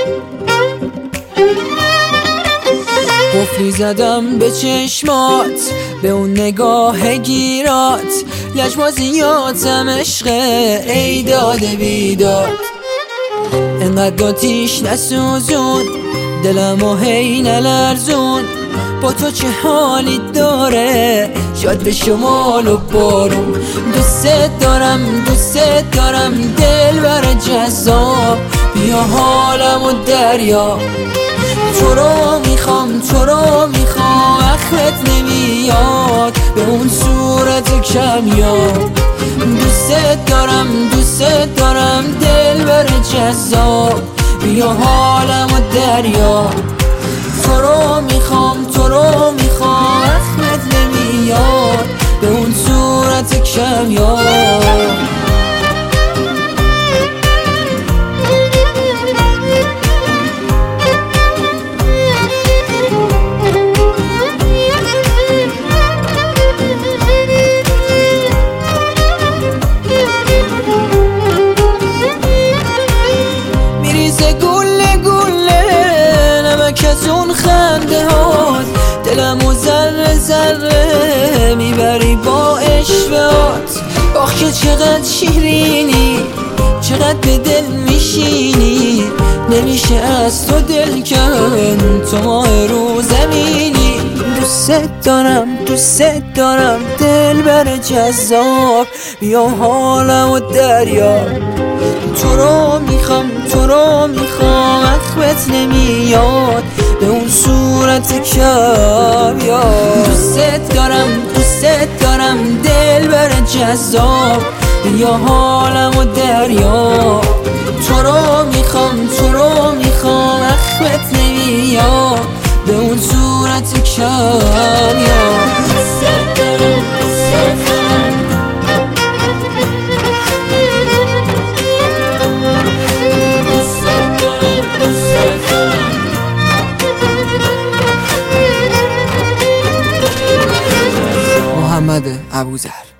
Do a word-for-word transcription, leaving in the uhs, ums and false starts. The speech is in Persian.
قفلی زدم به چشمات، به اون نگاه گیرات، لجبازیاتم عشقه ای داده بیداد. انقدر آتیش نسوزون دلمو هی نلرزون، با تو چه حالی داره شاد به شمال و بارون. دوست دارم دوست دارم دل بر جذاب، بیا حالم و دریا. تو رو میخوام تو رو میخوام اخرت نمیاد به اون صورت کمیاب. دوست دارم دوست دارم دل بر جذاب، بیا حالم و دریا. تو رو میخوام تو رو میخوام اخرت نمیاد به اون صورت کمیاب. از اون خنده هات دلمو ذره ذره میبری با اشوات. آخ که چقدر شیرینی، چقدر به دل میشینی، نمیشه از تو دل کن، تو ماه رو زمینی. دوست دارم دوست دارم دل بر جذاب، بیا حالم و دریا. تو رو میخوام تو رو میخوام اخمت نمیاد به اون صورت کمیاب. دوست دارم دوست دارم دل بر جذاب، بیا حالم و دریا. تو رو میخوام تو رو میخوام اخمت نمیاد به اون صورت کمیاب. دوست دارم دوست دارم محمد ابوذر.